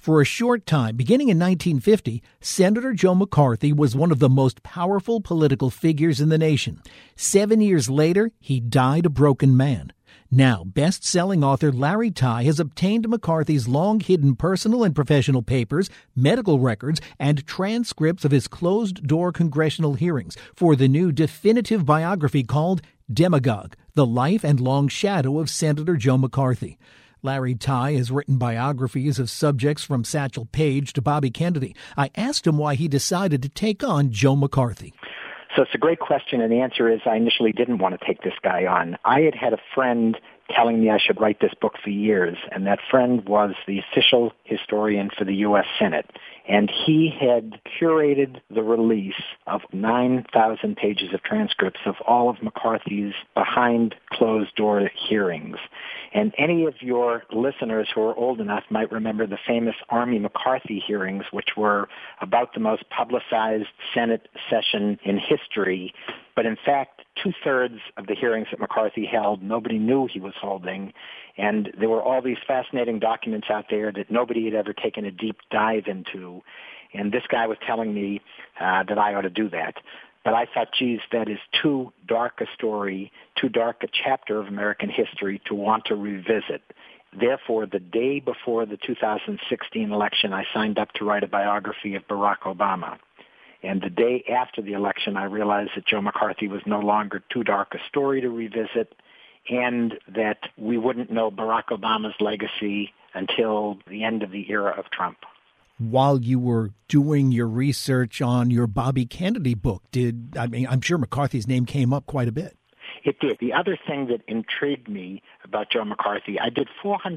For a short time, beginning in 1950, Senator Joe McCarthy was one of the most powerful political figures in the nation. 7 years later, he died a broken man. Now, best-selling author Larry Tye has obtained McCarthy's long-hidden personal and professional papers, medical records, and transcripts of his closed-door congressional hearings for the new definitive biography called Demagogue, The Life and Long Shadow of Senator Joe McCarthy. Larry Tye has written biographies of subjects from Satchel Paige to Bobby Kennedy. I asked him why he decided to take on Joe McCarthy. So it's a great question, and the answer is I initially didn't want to take this guy on. I had a friend telling me I should write this book for years, and that friend was the official historian for the U.S. Senate. And he had curated the release of 9,000 pages of transcripts of all of McCarthy's behind-closed-door hearings. And any of your listeners who are old enough might remember the famous Army McCarthy hearings, which were about the most publicized Senate session in history. But in fact, two-thirds of the hearings that McCarthy held, nobody knew he was holding. And there were all these fascinating documents out there that nobody had ever taken a deep dive into. And this guy was telling me that I ought to do that. But I thought, geez, that is too dark a story, too dark a chapter of American history to want to revisit. Therefore, the day before the 2016 election, I signed up to write a biography of Barack Obama. And the day after the election, I realized that Joe McCarthy was no longer too dark a story to revisit, and that we wouldn't know Barack Obama's legacy until the end of the era of Trump. While you were doing your research on your Bobby Kennedy book, I'm sure McCarthy's name came up quite a bit. It did. The other thing that intrigued me about Joe McCarthy, I did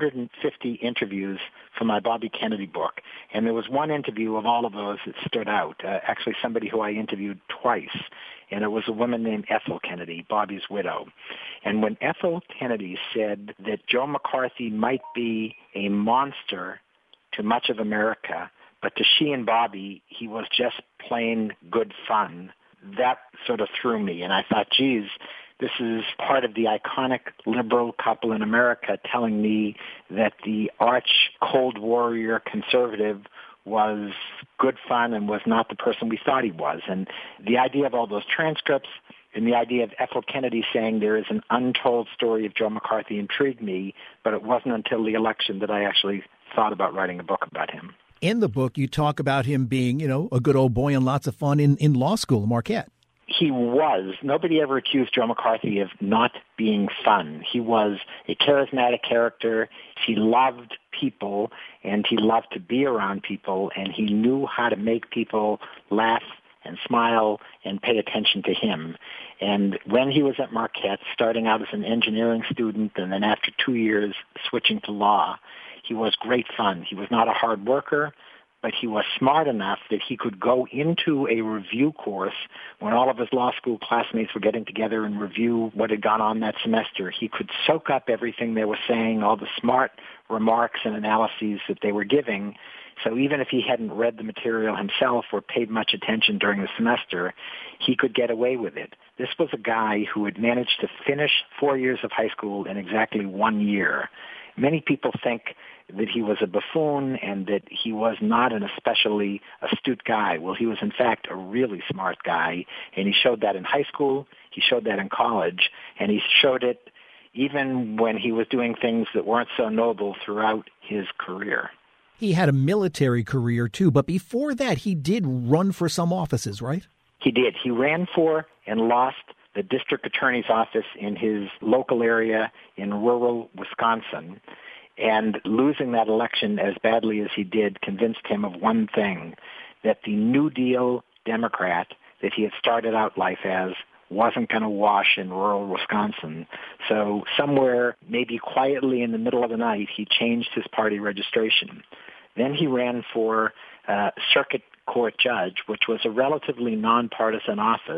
450 interviews for my Bobby Kennedy book, and there was one interview of all of those that stood out, actually somebody who I interviewed twice, and it was a woman named Ethel Kennedy, Bobby's widow. And when Ethel Kennedy said that Joe McCarthy might be a monster to much of America, but to she and Bobby, he was just plain good fun, that sort of threw me, and I thought, geez, this is part of the iconic liberal couple in America telling me that the arch Cold Warrior conservative was good fun and was not the person we thought he was. And the idea of all those transcripts and the idea of Ethel Kennedy saying there is an untold story of Joe McCarthy intrigued me, but it wasn't until the election that I actually thought about writing a book about him. In the book, you talk about him being, a good old boy and lots of fun in law school at Marquette. He was. Nobody ever accused Joe McCarthy of not being fun. He was a charismatic character. He loved people, and he loved to be around people, and he knew how to make people laugh and smile and pay attention to him. And when he was at Marquette, starting out as an engineering student and then after 2 years switching to law, he was great fun. He was not a hard worker, but he was smart enough that he could go into a review course when all of his law school classmates were getting together and review what had gone on that semester. He could soak up everything they were saying, all the smart remarks and analyses that they were giving. So even if he hadn't read the material himself or paid much attention during the semester, he could get away with it. This was a guy who had managed to finish 4 years of high school in exactly 1 year. Many people think that he was a buffoon and that he was not an especially astute guy. Well, he was, in fact, a really smart guy, and he showed that in high school, he showed that in college, and he showed it even when he was doing things that weren't so noble throughout his career. He had a military career, too, but before that, he did run for some offices, right? He did. He ran for and lost the district attorney's office in his local area in rural Wisconsin. And losing that election as badly as he did convinced him of one thing, that the New Deal Democrat that he had started out life as wasn't going to wash in rural Wisconsin. So somewhere, maybe quietly in the middle of the night, he changed his party registration. Then he ran for circuit court judge, which was a relatively nonpartisan office,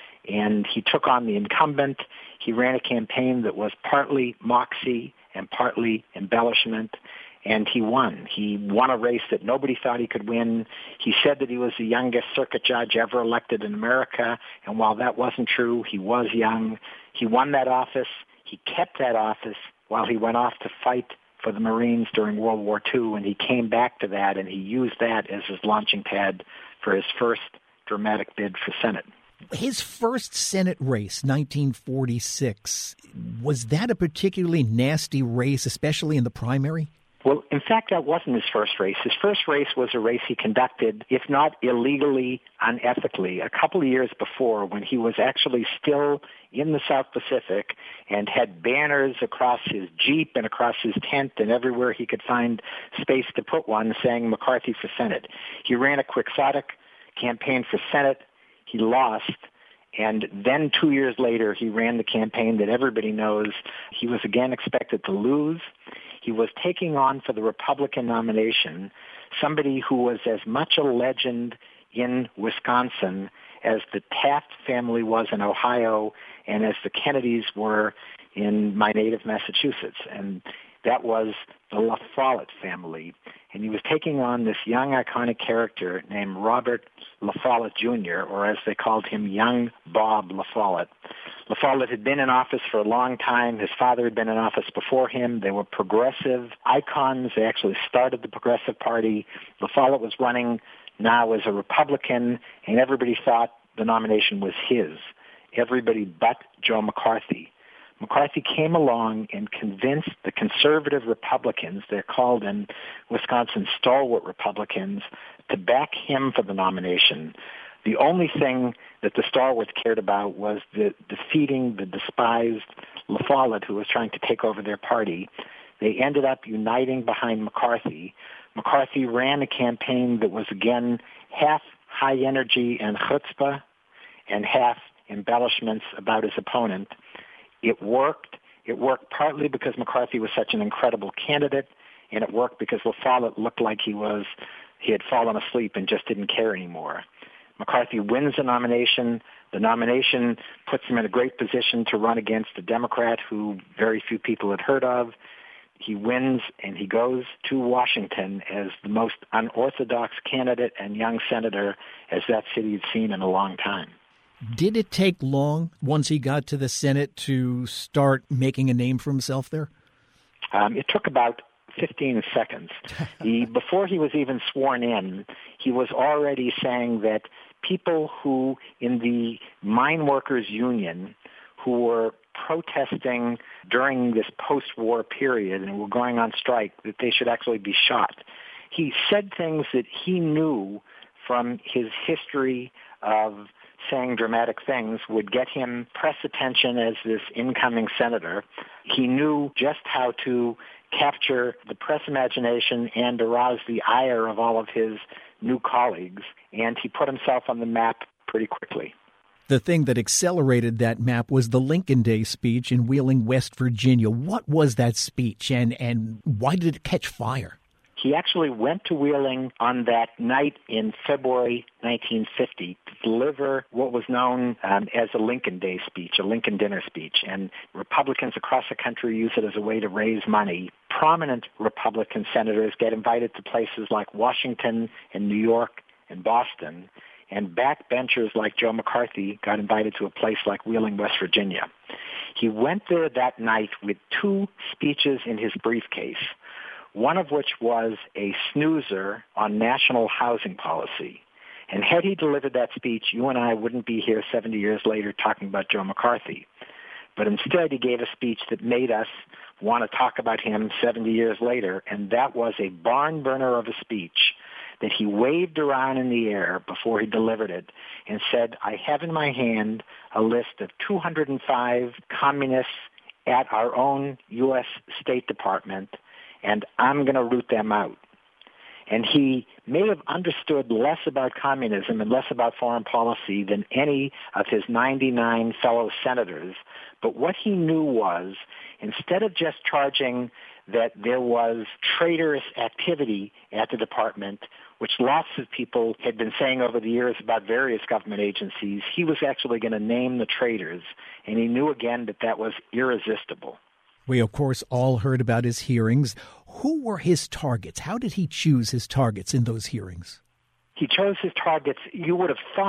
and he took on the incumbent. He ran a campaign that was partly moxie and partly embellishment, and he won. He won a race that nobody thought he could win. He said that he was the youngest circuit judge ever elected in America, and while that wasn't true, he was young. He won that office. He kept that office while he went off to fight for the Marines during World War II, and he came back to that, and he used that as his launching pad for his first dramatic bid for Senate. His first Senate race, 1946, was that a particularly nasty race, especially in the primary? Well, in fact, that wasn't his first race. His first race was a race he conducted, if not illegally, unethically, a couple of years before, when he was actually still in the South Pacific and had banners across his Jeep and across his tent and everywhere he could find space to put one saying McCarthy for Senate. He ran a quixotic campaign for Senate. He lost. And then 2 years later, he ran the campaign that everybody knows he was again expected to lose. He was taking on for the Republican nomination somebody who was as much a legend in Wisconsin as the Taft family was in Ohio and as the Kennedys were in my native Massachusetts. And that was the La Follette family. And he was taking on this young, iconic character named Robert La Follette Jr., or as they called him, young Bob La Follette. La Follette had been in office for a long time. His father had been in office before him. They were progressive icons. They actually started the Progressive Party. La Follette was running now as a Republican, and everybody thought the nomination was his. Everybody but Joe McCarthy. McCarthy came along and convinced the conservative Republicans, they're called in Wisconsin stalwart Republicans, to back him for the nomination. The only thing that the stalwarts cared about was defeating the despised La Follette, who was trying to take over their party. They ended up uniting behind McCarthy. McCarthy ran a campaign that was, again, half high energy and chutzpah and half embellishments about his opponent. It worked. It worked partly because McCarthy was such an incredible candidate, and it worked because La Follette looked like he had fallen asleep and just didn't care anymore. McCarthy wins the nomination. The nomination puts him in a great position to run against a Democrat who very few people had heard of. He wins, and he goes to Washington as the most unorthodox candidate and young senator as that city had seen in a long time. Did it take long, once he got to the Senate, to start making a name for himself there? It took about 15 seconds. Before he was even sworn in, he was already saying that people who, in the mine workers union, who were protesting during this post-war period and were going on strike, that they should actually be shot. He said things that he knew from his history of saying dramatic things would get him press attention as this incoming senator. He knew just how to capture the press imagination and arouse the ire of all of his new colleagues, and he put himself on the map pretty quickly. The thing that accelerated that map was the Lincoln Day speech in Wheeling, West Virginia. What was that speech, and why did it catch fire? He actually went to Wheeling on that night in February 1950 to deliver what was known as a Lincoln Day speech, a Lincoln dinner speech. And Republicans across the country use it as a way to raise money. Prominent Republican senators get invited to places like Washington and New York and Boston. And backbenchers like Joe McCarthy got invited to a place like Wheeling, West Virginia. He went there that night with 2 speeches in his briefcase, one of which was a snoozer on national housing policy. And had he delivered that speech, you and I wouldn't be here 70 years later talking about Joe McCarthy. But instead, he gave a speech that made us want to talk about him 70 years later, and that was a barn burner of a speech that he waved around in the air before he delivered it and said, I have in my hand a list of 205 communists at our own U.S. State Department, and I'm going to root them out. And he may have understood less about communism and less about foreign policy than any of his 99 fellow senators. But what he knew was, instead of just charging that there was traitorous activity at the department, which lots of people had been saying over the years about various government agencies, he was actually going to name the traitors. And he knew again that that was irresistible. We, of course, all heard about his hearings. Who were his targets? How did he choose his targets in those hearings? He chose his targets. You would have thought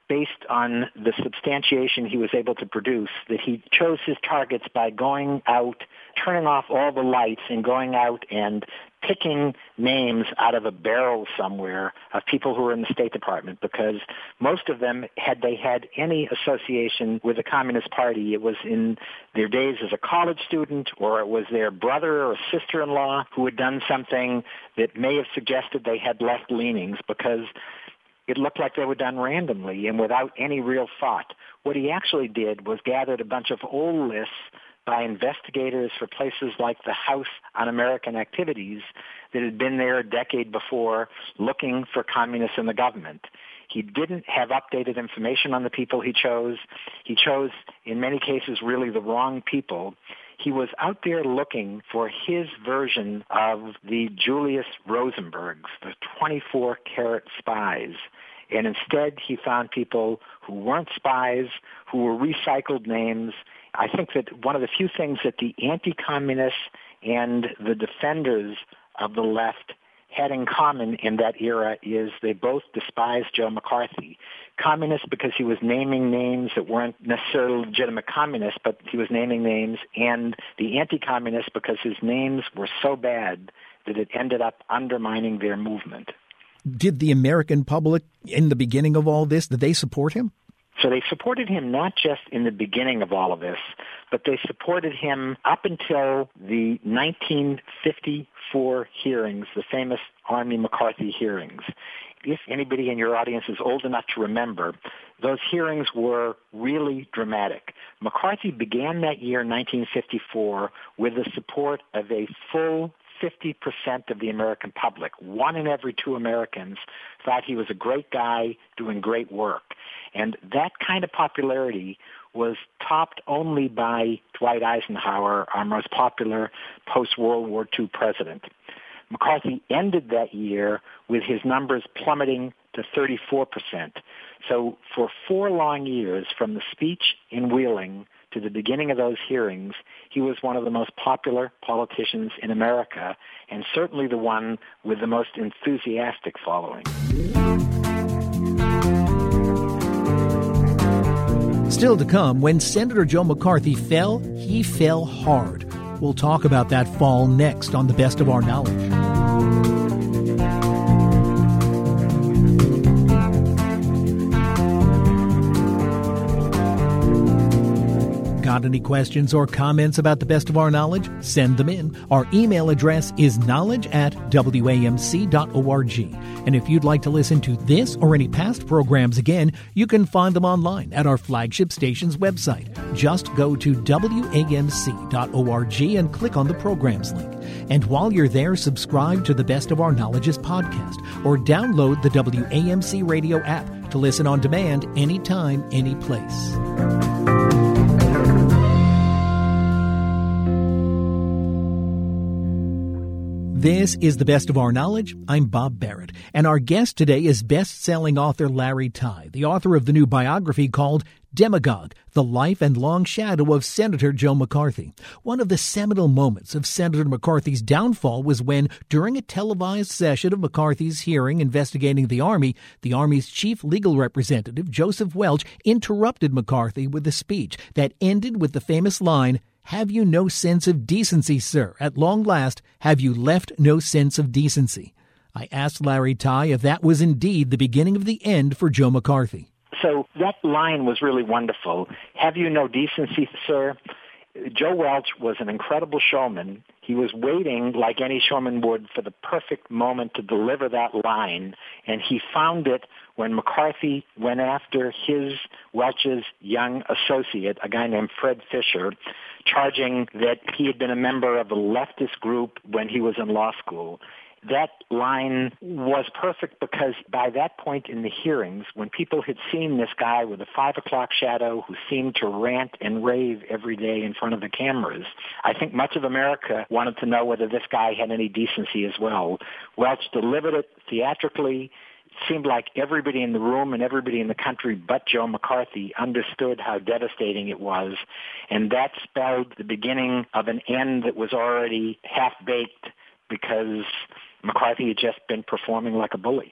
based on the substantiation he was able to produce, that he chose his targets by going out, turning off all the lights and going out and picking names out of a barrel somewhere of people who were in the State Department, because most of them, had they had any association with the Communist Party, it was in their days as a college student, or it was their brother or sister-in-law who had done something that may have suggested they had left leanings, because it looked like they were done randomly and without any real thought. What he actually did was gathered a bunch of old lists by investigators for places like the House On-American Activities that had been there a decade before looking for communists in the government. He didn't have updated information on the people he chose. He chose, in many cases, really the wrong people. He was out there looking for his version of the Julius Rosenbergs, the 24-carat spies. And instead, he found people who weren't spies, who were recycled names. I think that one of the few things that the anti-communists and the defenders of the left had in common in that era is they both despised Joe McCarthy. Communist because he was naming names that weren't necessarily legitimate communists, but he was naming names, and the anti-communists because his names were so bad that it ended up undermining their movement. Did the American public, in the beginning of all this, did they support him? So they supported him not just in the beginning of all of this, but they supported him up until the 1954 hearings, the famous Army McCarthy hearings. If anybody in your audience is old enough to remember, those hearings were really dramatic. McCarthy began that year, 1954, with the support of a full 50% of the American public. 1 in every 2 Americans thought he was a great guy doing great work. And that kind of popularity was topped only by Dwight Eisenhower, our most popular post-World War II president. McCarthy ended that year with his numbers plummeting to 34%. So for 4 long years, from the speech in Wheeling to the beginning of those hearings, he was one of the most popular politicians in America, and certainly the one with the most enthusiastic following. Still to come, when Senator Joe McCarthy fell, he fell hard. We'll talk about that fall next on The Best of Our Knowledge. Got any questions or comments about The Best of Our Knowledge? Send them in. Our email address is knowledge@wamc.org. And if you'd like to listen to this or any past programs again, you can find them online at our flagship station's website. Just go to wamc.org and click on the programs link. And while you're there, subscribe to the Best of Our Knowledge's podcast or download the WAMC radio app to listen on demand anytime, any place. This is The Best of Our Knowledge. I'm Bob Barrett, and our guest today is best-selling author Larry Tye, the author of the new biography called Demagogue, The Life and Long Shadow of Senator Joe McCarthy. One of the seminal moments of Senator McCarthy's downfall was when, during a televised session of McCarthy's hearing investigating the Army's chief legal representative, Joseph Welch, interrupted McCarthy with a speech that ended with the famous line, "Have you no sense of decency, sir? At long last, have you left no sense of decency?" I asked Larry Tye if that was indeed the beginning of the end for Joe McCarthy. So that line was really wonderful. Have you no decency, sir? Joe Welch was an incredible showman. He was waiting, like any showman would, for the perfect moment to deliver that line, and he found it when McCarthy went after Welch's young associate, a guy named Fred Fisher, charging that he had been a member of a leftist group when he was in law school. That line was perfect because by that point in the hearings, when people had seen this guy with a 5 o'clock shadow who seemed to rant and rave every day in front of the cameras, I think much of America wanted to know whether this guy had any decency as well. Welch delivered it theatrically. It seemed like everybody in the room and everybody in the country but Joe McCarthy understood how devastating it was, and that spelled the beginning of an end that was already half-baked because McCarthy had just been performing like a bully.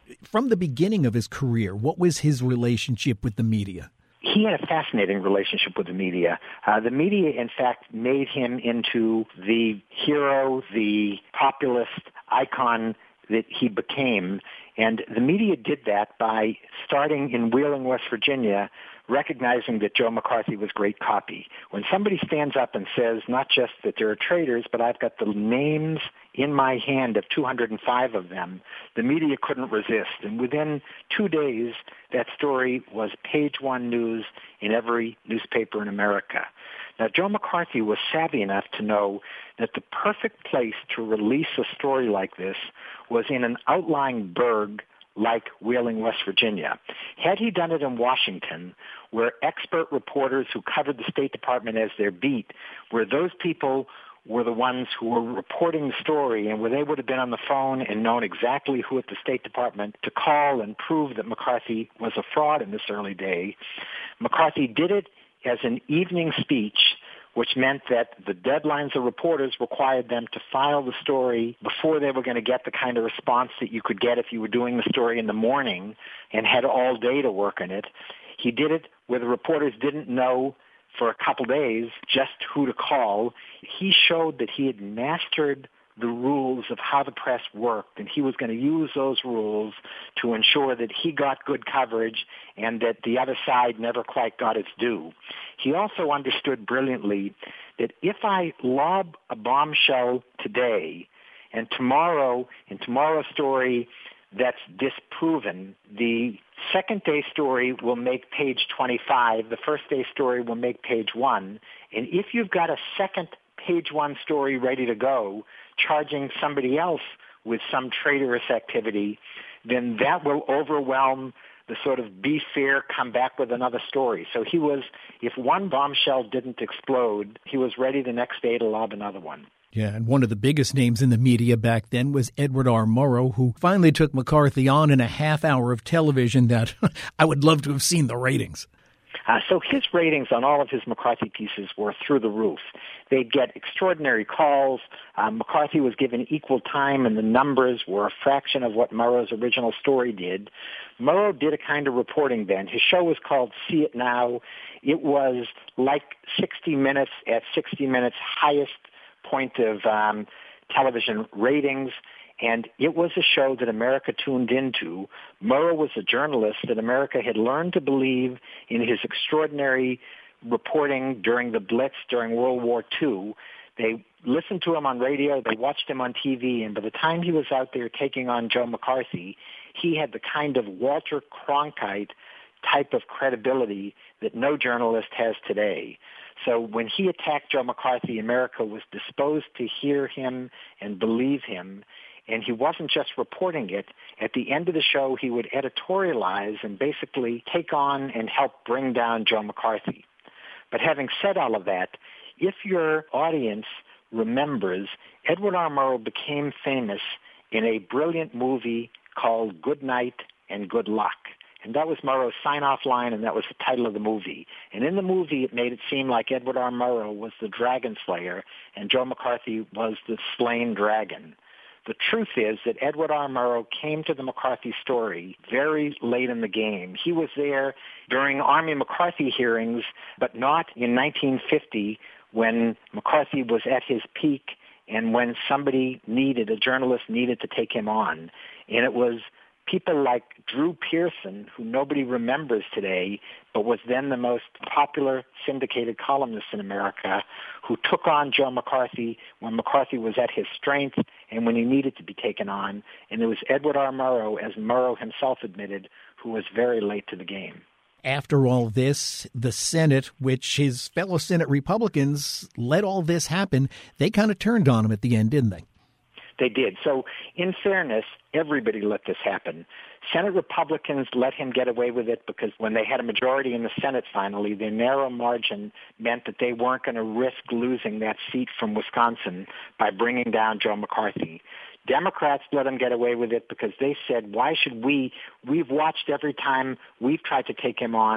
From the beginning of his career, what was his relationship with the media? He had a fascinating relationship with the media. The media, in fact, made him into the hero, the populist icon that he became. And the media did that by starting in Wheeling, West Virginia, recognizing that Joe McCarthy was great copy. When somebody stands up and says not just that there are traitors, but I've got the names in my hand of 205 of them, the media couldn't resist. And within 2 days, that story was page one news in every newspaper in America. Now, Joe McCarthy was savvy enough to know that the perfect place to release a story like this was in an outlying burg like Wheeling, West Virginia. Had he done it in Washington, where expert reporters who covered the State Department as their beat, where those people were the ones who were reporting the story and where they would have been on the phone and known exactly who at the State Department to call and prove that McCarthy was a fraud in this early day, McCarthy did it as an evening speech, which meant that the deadlines of reporters required them to file the story before they were going to get the kind of response that you could get if you were doing the story in the morning and had all day to work on it. He did it where the reporters didn't know for a couple days just who to call. He showed that he had mastered the rules of how the press worked, and he was going to use those rules to ensure that he got good coverage and that the other side never quite got its due. He also understood brilliantly that if I lob a bombshell today and tomorrow, in tomorrow's story, that's disproven, the second day story will make page 25, the first day story will make page 1, and if you've got a second page 1 story ready to go, charging somebody else with some traitorous activity, then that will overwhelm the sort of be fair, come back with another story. So he was, if one bombshell didn't explode, he was ready the next day to lob another one. Yeah, and one of the biggest names in the media back then was Edward R. Murrow, who finally took McCarthy on in a half hour of television that I would love to have seen the ratings. So his ratings on all of his McCarthy pieces were through the roof. They'd get extraordinary calls. McCarthy was given equal time, and the numbers were a fraction of what Murrow's original story did. Murrow did a kind of reporting then. His show was called See It Now. It was like 60 Minutes at 60 Minutes' highest point of television ratings. And it was a show that America tuned into. Murrow was a journalist that America had learned to believe in his extraordinary reporting during the Blitz, during World War II. They listened to him on radio, they watched him on TV, and by the time he was out there taking on Joe McCarthy, he had the kind of Walter Cronkite type of credibility that no journalist has today. So when he attacked Joe McCarthy, America was disposed to hear him and believe him. And he wasn't just reporting it. At the end of the show, he would editorialize and basically take on and help bring down Joe McCarthy. But having said all of that, if your audience remembers, Edward R. Murrow became famous in a brilliant movie called Good Night and Good Luck. And that was Murrow's sign-off line, and that was the title of the movie. And in the movie, it made it seem like Edward R. Murrow was the dragon slayer, and Joe McCarthy was the slain dragon. The truth is that Edward R. Murrow came to the McCarthy story very late in the game. He was there during Army McCarthy hearings, but not in 1950 when McCarthy was at his peak and when a journalist needed to take him on. And it was people like Drew Pearson, who nobody remembers today, but was then the most popular syndicated columnist in America, who took on Joe McCarthy when McCarthy was at his strength and when he needed to be taken on. And it was Edward R. Murrow, as Murrow himself admitted, who was very late to the game. After all this, the Senate, which his fellow Senate Republicans let all this happen, they kind of turned on him at the end, didn't they? They did. So, in fairness, everybody let this happen. Senate Republicans let him get away with it because when they had a majority in the Senate finally, their narrow margin meant that they weren't going to risk losing that seat from Wisconsin by bringing down Joe McCarthy. Democrats let him get away with it because they said, why should we've watched every time we've tried to take him on.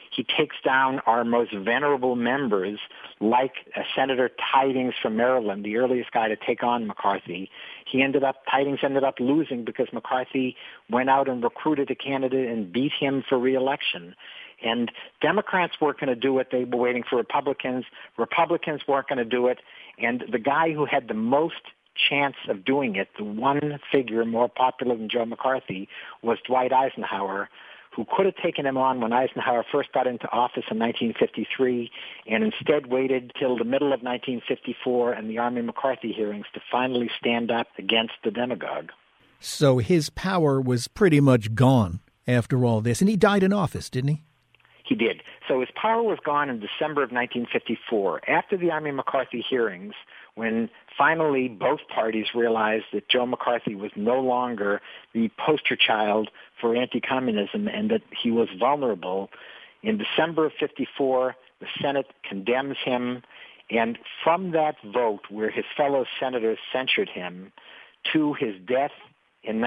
He takes down our most venerable members, like Senator Tidings from Maryland, the earliest guy to take on McCarthy. Tidings ended up losing because McCarthy went out and recruited a candidate and beat him for re-election. And Democrats weren't going to do it. They were waiting for Republicans. Republicans weren't going to do it. And the guy who had the most chance of doing it, the one figure more popular than Joe McCarthy, was Dwight Eisenhower, who could have taken him on when Eisenhower first got into office in 1953 and instead waited till the middle of 1954 and the Army-McCarthy hearings to finally stand up against the demagogue. So his power was pretty much gone after all this, and he died in office, didn't he? He did. So his power was gone in December of 1954. After the Army-McCarthy hearings, when finally both parties realized that Joe McCarthy was no longer the poster child for anti-communism and that he was vulnerable, in December of 54, the Senate condemns him, and from that vote where his fellow senators censured him to his death in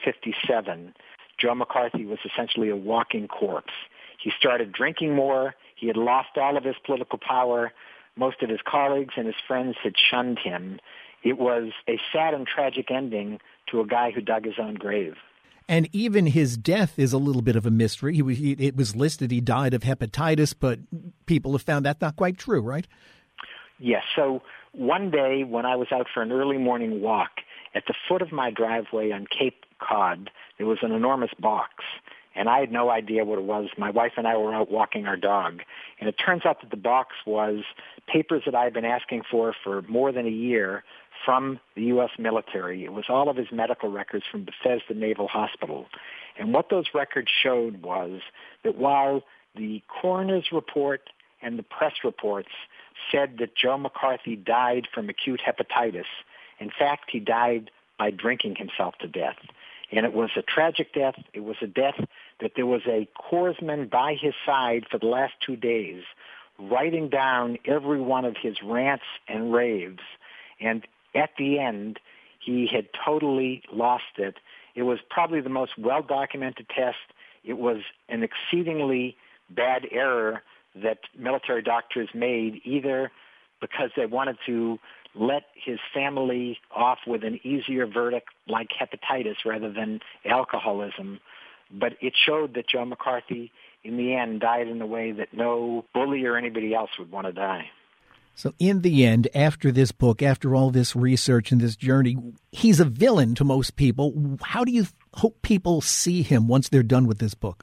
1957, Joe McCarthy was essentially a walking corpse. He started drinking more. He had lost all of his political power. Most of his colleagues and his friends had shunned him. It was a sad and tragic ending to a guy who dug his own grave. And even his death is a little bit of a mystery. It was listed he died of hepatitis, but people have found that not quite true, right? Yes. So one day when I was out for an early morning walk, at the foot of my driveway on Cape Cod, there was an enormous box. And I had no idea what it was. My wife and I were out walking our dog. And it turns out that the box was papers that I had been asking for more than a year from the U.S. military. It was all of his medical records from Bethesda Naval Hospital. And what those records showed was that while the coroner's report and the press reports said that Joe McCarthy died from acute hepatitis, in fact, he died by drinking himself to death. And it was a tragic death. It was a death that there was a corpsman by his side for the last 2 days, writing down every one of his rants and raves. And at the end, he had totally lost it. It was probably the most well-documented test. It was an exceedingly bad error that military doctors made, either because they wanted to let his family off with an easier verdict like hepatitis rather than alcoholism. But it showed that Joe McCarthy, in the end, died in a way that no bully or anybody else would want to die. So in the end, after this book, after all this research and this journey, he's a villain to most people. How do you hope people see him once they're done with this book?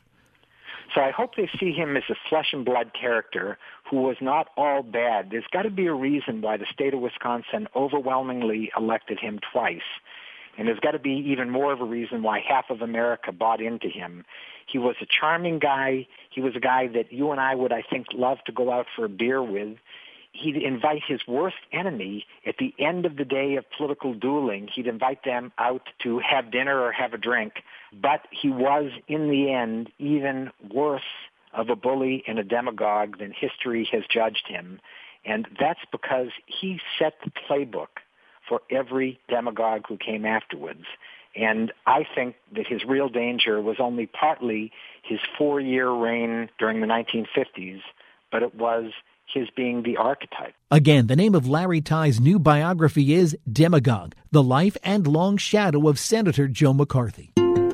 So I hope they see him as a flesh and blood character who was not all bad. There's got to be a reason why the state of Wisconsin overwhelmingly elected him twice. And there's got to be even more of a reason why half of America bought into him. He was a charming guy. He was a guy that you and I would, I think, love to go out for a beer with. He'd invite his worst enemy at the end of the day of political dueling. He'd invite them out to have dinner or have a drink. But he was, in the end, even worse of a bully and a demagogue than history has judged him. And that's because he set the playbook for every demagogue who came afterwards. And I think that his real danger was only partly his 4-year reign during the 1950s, but it was his being the archetype. Again, the name of Larry Tye's new biography is Demagogue, The Life and Long Shadow of Senator Joe McCarthy.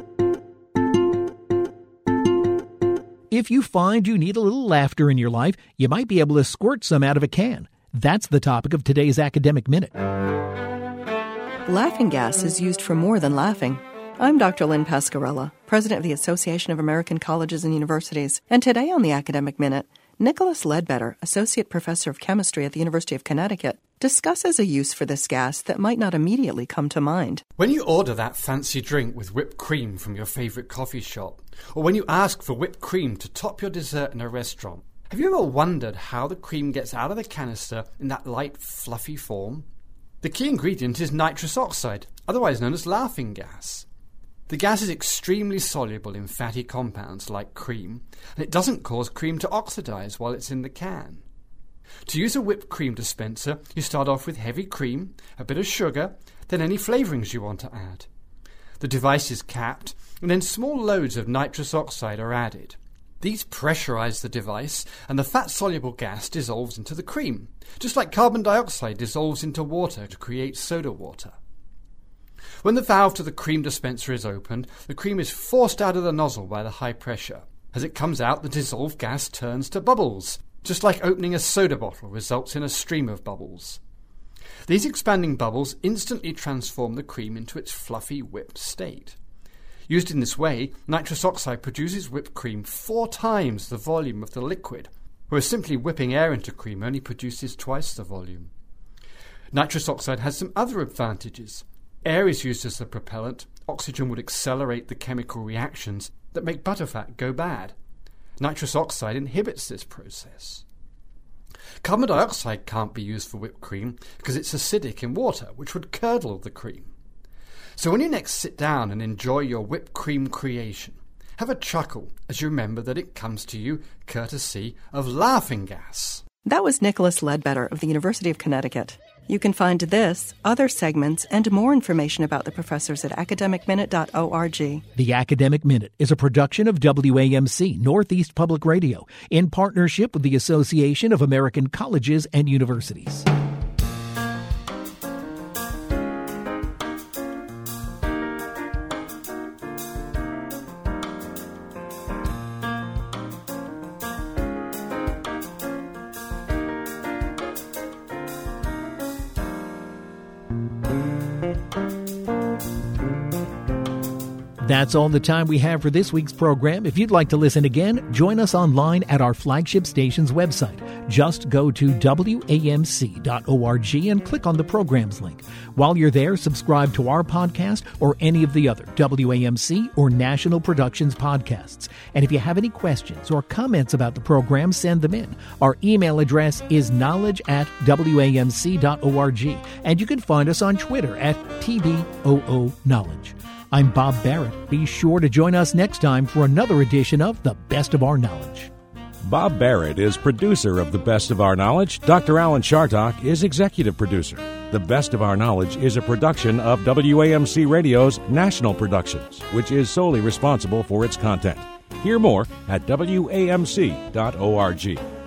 If you find you need a little laughter in your life, you might be able to squirt some out of a can. That's the topic of today's Academic Minute. Laughing gas is used for more than laughing. I'm Dr. Lynn Pascarella, president of the Association of American Colleges and Universities, and today on the Academic Minute, Nicholas Ledbetter, associate professor of chemistry at the University of Connecticut, discusses a use for this gas that might not immediately come to mind. When you order that fancy drink with whipped cream from your favorite coffee shop, or when you ask for whipped cream to top your dessert in a restaurant, have you ever wondered how the cream gets out of the canister in that light, fluffy form? The key ingredient is nitrous oxide, otherwise known as laughing gas. The gas is extremely soluble in fatty compounds like cream, and it doesn't cause cream to oxidize while it's in the can. To use a whipped cream dispenser, you start off with heavy cream, a bit of sugar, then any flavorings you want to add. The device is capped, and then small loads of nitrous oxide are added. These pressurize the device, and the fat-soluble gas dissolves into the cream, just like carbon dioxide dissolves into water to create soda water. When the valve to the cream dispenser is opened, the cream is forced out of the nozzle by the high pressure. As it comes out, the dissolved gas turns to bubbles, just like opening a soda bottle results in a stream of bubbles. These expanding bubbles instantly transform the cream into its fluffy whipped state. Used in this way, nitrous oxide produces whipped cream 4 times the volume of the liquid, whereas simply whipping air into cream only produces twice the volume. Nitrous oxide has some other advantages. Air is used as the propellant. Oxygen would accelerate the chemical reactions that make butterfat go bad. Nitrous oxide inhibits this process. Carbon dioxide can't be used for whipped cream because it's acidic in water, which would curdle the cream. So when you next sit down and enjoy your whipped cream creation, have a chuckle as you remember that it comes to you courtesy of laughing gas. That was Nicholas Ledbetter of the University of Connecticut. You can find this, other segments, and more information about the professors at academicminute.org. The Academic Minute is a production of WAMC Northeast Public Radio in partnership with the Association of American Colleges and Universities. That's all the time we have for this week's program. If you'd like to listen again, join us online at our flagship station's website. Just go to WAMC.org and click on the programs link. While you're there, subscribe to our podcast or any of the other WAMC or National Productions podcasts. And if you have any questions or comments about the program, send them in. Our email address is knowledge@WAMC.org. And you can find us on Twitter at TBOOKnowledge. I'm Bob Barrett. Be sure to join us next time for another edition of The Best of Our Knowledge. Bob Barrett is producer of The Best of Our Knowledge. Dr. Alan Chartock is executive producer. The Best of Our Knowledge is a production of WAMC Radio's National Productions, which is solely responsible for its content. Hear more at WAMC.org.